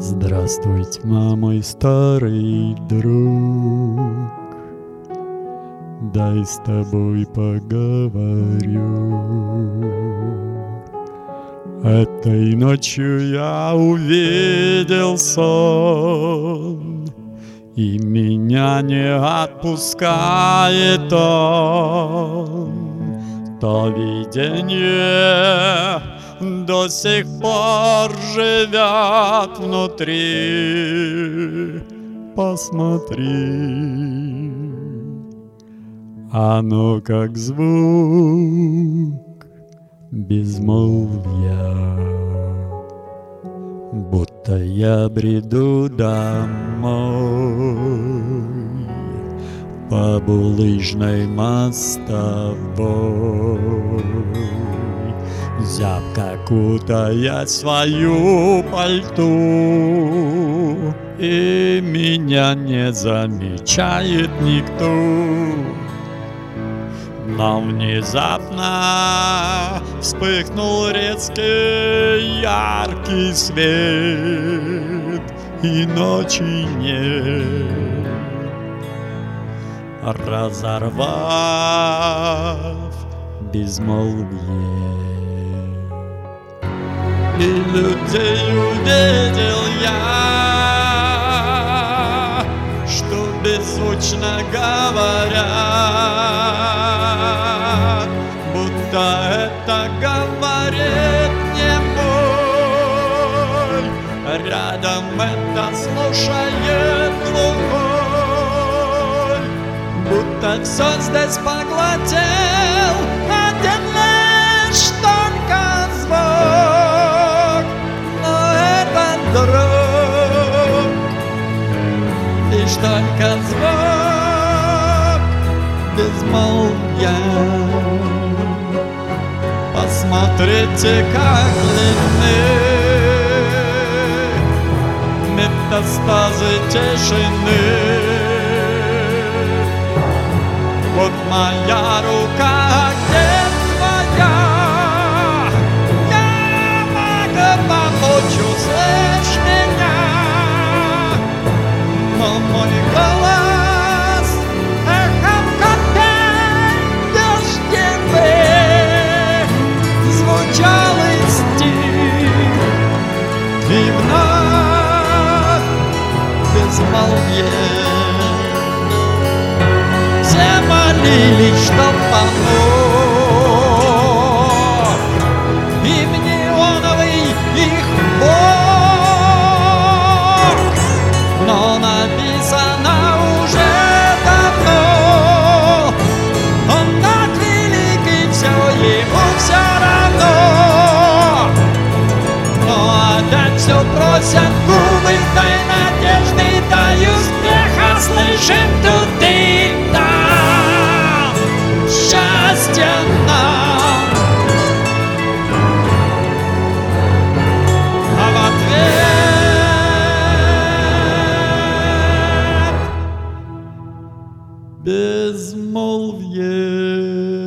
Здравствуй, тьма, мой старый друг, дай с тобой поговорю. Этой ночью я увидел сон, и меня не отпускает он. То видение до сих пор живет внутри. Посмотри, оно как звук безмолвия, будто я бреду домой по булыжной мостовой, зябко кутая свою пальту, и меня не замечает никто. Но внезапно вспыхнул резкий яркий свет, и ночи нет, разорвав безмолвие. И людей увидел я, что беззвучно говорят, будто это говорит не мой. Рядом это слушает глухой, будто все здесь поглотил один лишь только звук. Но это друг, лишь только звук безмолвия. Посмотрите, как длинны метастазы тишины. Вот моя рука, где твоя? Я могу помочь, услышь меня. Но мой голос эхом копей дождевых звучал и стих, и вновь безмолвие. Все молились, чтоб помог им неоновый их Бог. Но написано уже давно, он так велик, и все ему все равно. Но опять все просят губы, дай надежды, дай успеха, слышим тут и там счастье нам. А в ответ безмолвие.